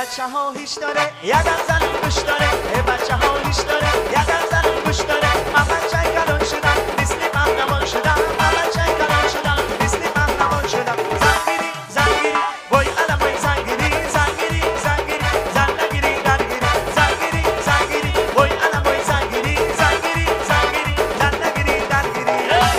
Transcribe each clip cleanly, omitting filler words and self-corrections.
بچه ها هیچ داره یکم زن گوش داره بچه ها هیچ داره یکم زن گوش داره من بچه کلان شدم مثل پهلوان شدم من بچه کلان شدم مثل پهلوان شدم زنگیری زنگیری وای علم وای زنگیری زنگیری زنگیری زن نگیری درگیری زنگیری زنگیری وای علم وای زنگیری زنگیری زنگیری زن نگیری درگیری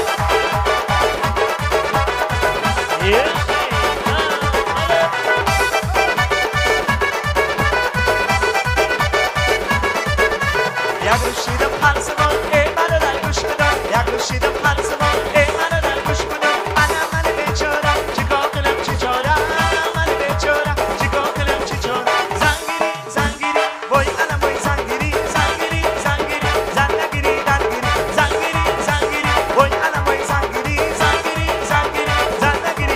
یک روشیدم پرسمان ای منو در گوش بدم یک روشیدم پرسمان ای منو در گوش بدم من بیچارم چیکار کنم چی چارم من بیچارم چیکار کنم چی چارم زنگیری زنگیری وای علم وای زنگیری زنگیری زنگیری زن نگیری درگیری زنگیری زنگیری وای علم وای زنگیری زنگیری زنگیری زن نگیری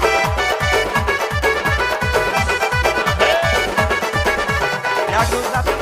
یک روز